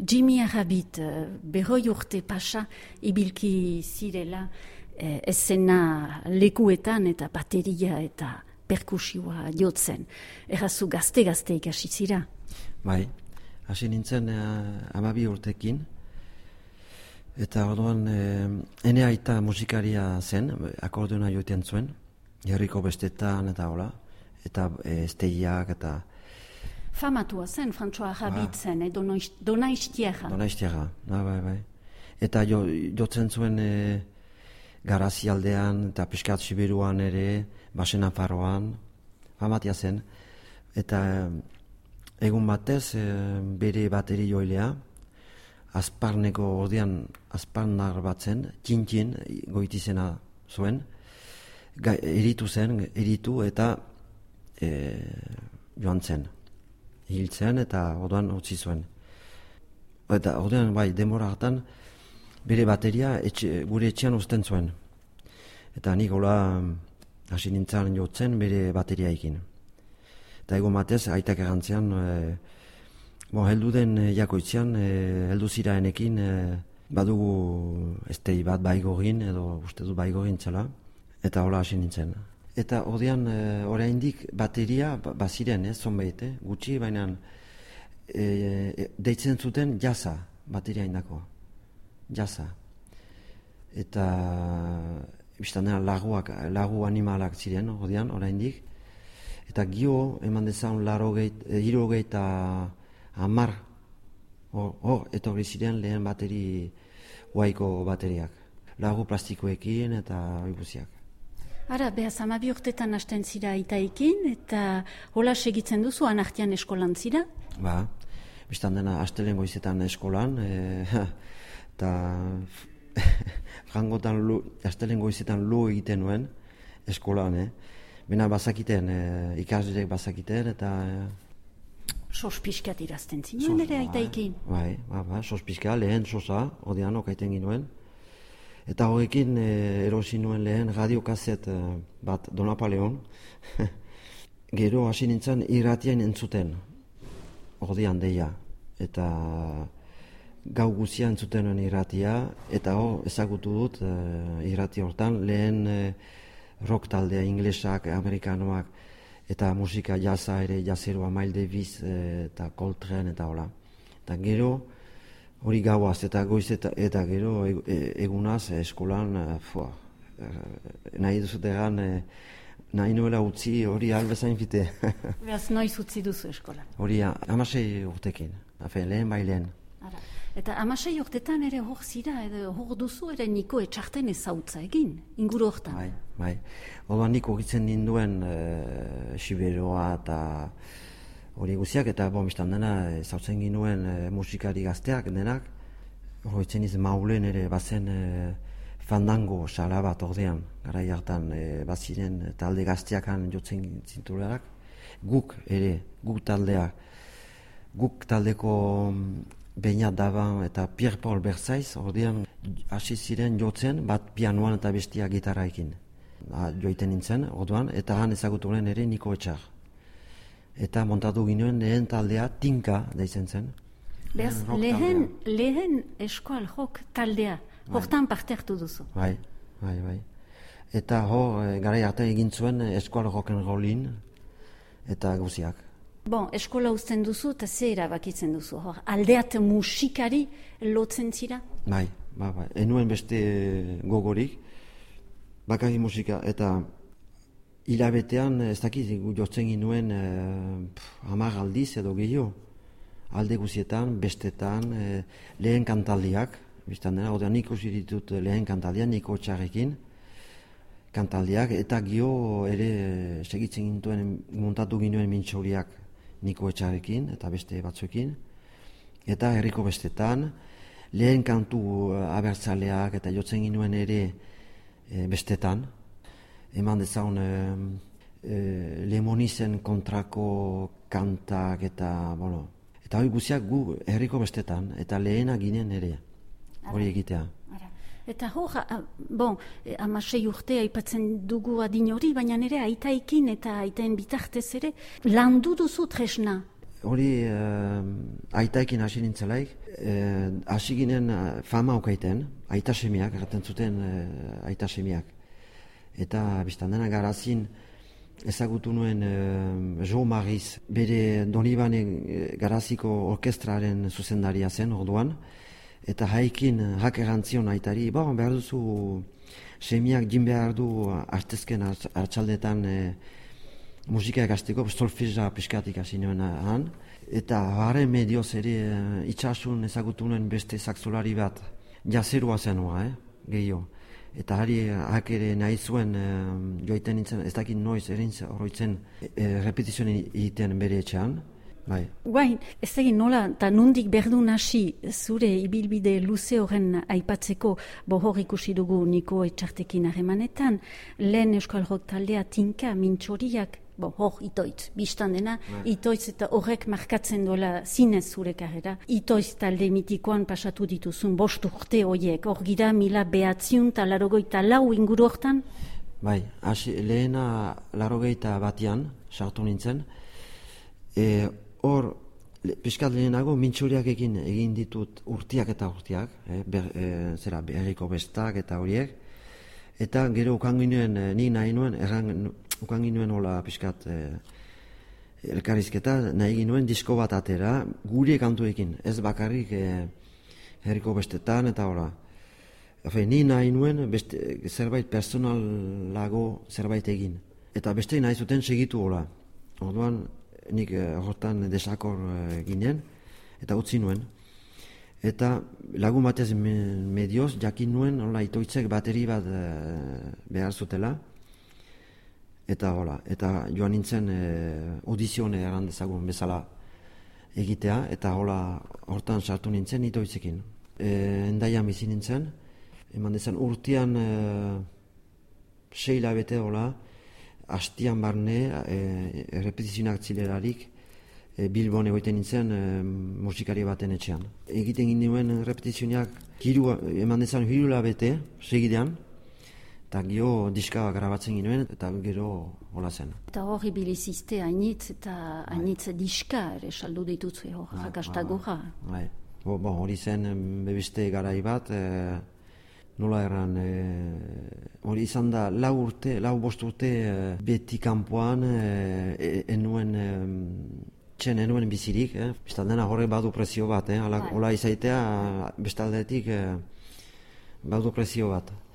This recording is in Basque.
Jimmy Arrabit, 20 urte pasa, ibilki zirela, ezena lekuetan eta bateria eta perkusioa jotzen. Errazu gazte ikasi zira? Bai, hasi nintzen 12 urtekin, eta orduan ene aita musikaria zen, akordeona joetan zuen, herriko bestetan eta hola, eta esteiak eta... Famatua zen, François Arrabit zen, Donaistiaga. Donaistiaga, bai. Eta jotzen zuen Garazi aldean eta Piskat Sibiruan ere, Basen Nafarroan, famatia zen. Eta egun batez, bere bateri joilea, Azparneko ordean, Azparnar bat zen, Tintin goitizena zuen, eritu eta joan zen. Hiltzen eta orduan utzi zuen. Eta orduan bai, denbora hartan bere bateria gure etxean uzten zuen. Eta nik hola hasi nintzen jotzen bere bateriaikin. Eta egon batez, aitak erantzean, heldu den jakoitzean, heldu ziraenekin badugu estei bat baigogin, edo uste du baigogin txela, eta hola hasi nintzen. Eta ordean, oraindik bateria baziren, zonbait, gutxi, baina deitzen zuten jasa, bateria indako. Jasa. Eta biztandena lagu animalak ziren, ordean, oraindik. Eta gio, eman dezaun 70 hor etorri ziren lehen bateri, huaiko bateriak. Lagu plastikoekin eta oibuziak. Ara, behaz, 12 urtetan hasten zira itaikin, eta hola segitzen duzu, anartian eskolan zira? Ba, biztan dena astelen goizetan eskolan, eta frangotan astelen goizetan lo egiten nuen eskolan, Bena bazakiten, ikasleek bazakiten, eta... Sospizkat irazten zinuen ere aitaikin? Bai, sospizkat, lehen sosa, odian okaiten ginuen. Eta horrekin erosi nuen lehen radiokazet bat Donapaleon. Gero hasi nintzen irratian entzuten, ordean deia. Eta gau guzia entzuten nuen irratia, eta ezagutu dut irrati hortan lehen rock taldea, inglesak, amerikanoak, eta musika jazza ere, jazeroa, Miles Davis eta Coltrane eta hola. Eta gero hori gauaz eta goiz eta gero egunaz eskolan nahi duzut egan nahi nuela utzi hori albezain fite. Beraz, noiz utzi duzu eskolan? Hori 16 urtekin, lehen bai lehen. Eta 16 urtetan ere hor zira, edo hor duzu ere niko etxarten ezautza egin, inguru hortan? Bai. Orduan niko gitzen ninduen Siberoa eta hori guziak, eta biztan dena zautzen ginuen musikari gazteak denak. Horretzen iz Maulen ere bazen fandango sala bat ordean, garai hartan baziren talde gazteakan jotzen zinturarak. Guk taldeko Beñat Daban eta Pierre-Paul Berzaiz, ordean hasi ziren jotzen bat pianoan eta bestia gitarraekin. Joiten nintzen, orduan, eta han ezagutu ginen ere Niko Etxar. Eta montatu ginoen lehen taldea Tinka deitzen zen. Beraz, lehen eskual jok taldea, hortan parte hartu duzu. Bai. Eta garai arte egin zuen eskual rocken rollin eta guziak. Eskola uzten duzu eta ze erabakitzen duzu, aldeat musikari lotzen zira? Bai. Enuen beste gogorik, bakarrik musika, eta hilabetean, ez dakit, jotzen ginuen 10 aldiz edo gehiago. Alde guzietan, bestetan, lehen kantaldiak, biztan dena, oda nik usi ditut lehen kantaldiak, Niko Etxarrekin, kantaldiak, eta gio ere segitzen gintuen, montatu ginuen mintxauriak Niko Etxarrekin, eta beste batzuekin, eta herriko bestetan, lehen kantu abertzaleak, eta jotzen ginuen ere bestetan, eman dezaun Lemonizen kontrako kantak eta hori guziak gu herriko bestetan eta lehena ginen ere hori egitea. Eta hor, 16 urte aipatzen dugu adin hori, baina ere aitaikin eta aitaen bitartez ere landu duzu tresna? hori aitaekin hasi nintzelaik, hasi ginen fama aukaiten, aita semiak, erraten zuten aita semiak. Eta biztan dena garazin ezagutu nuen Jo Mariz, bere Donibane garaziko orkestraren zuzendaria zen orduan, eta haikin hak erantzion aitari, behar duzu semiak jin behar du artezken hartxaldetan musika egazteko, solfeja piskatik hasi nuen han, eta haren medioz ere itxasun ezagutu nuen beste saxolari bat, jazerua zenua, gehiago. Eta hak ere nahi zuen joiten nintzen, ez dakit noiz horroitzen repetizioen egiten bere etxean. Bai. Guain, ez egin nola, eta nondik berdun hasi zure ibilbide luze horren aipatzeko hor ikusi dugu Niko Etxartekin harremanetan, lehen Euskal Rock taldea tinka, mintxoriak, hor itoitz, biztan dena, itoitz eta horrek markatzen dola zinez zure karrera. Itoitz talde mitikoan pasatu dituzun 5 urte horiek, hor gira 1984 inguru hortan? Bai, lehena 81 sartu nintzen, hor, piskat lehenago, mintxuriak egin ditut urtiak eta urtiak, berriko bestak eta horiek, eta gero ukanginuen, ni nahi nuen, ukanginuen hola piskat elkarrizketa, nahi ginuen disko bat atera, gure kantuekin, ez bakarrik herriko bestetan eta hola. Ni nahi nuen zerbait personalago zerbait egin, eta beste nahi zuten segitu hola. Orduan, nik hortan desakor ginen, eta utzi nuen. Eta lagun batez medioz, jakin nuen, hola, itoitzek bateri bat behar zutela, eta hola, eta joan nintzen audizione eran dezagun bezala egitea, eta hola, hortan sartu nintzen itoitzekin. Endaian bizi nintzen, eman dezan urtean 6 hilabete hola, hastian barne, repetizionak zilerarik, Bilbon egoiten nintzen musikari baten etxean. Egiten ginduen repetizionak eman dezan 3 hilabete, segidean, eta gero diska grabatzen ginen, eta gero hola zen. Eta hor ibilizizte hainitz eta hainitz diska ere saldu ditutzu hor, jakastagorra. Hori zen bebeste garai bat, nola erran, hori izan da 5 urte beti kanpoan, enuen bizirik, biztan dena horre badu prezio bat, hola izaitea bestaldetik badu prezio bat.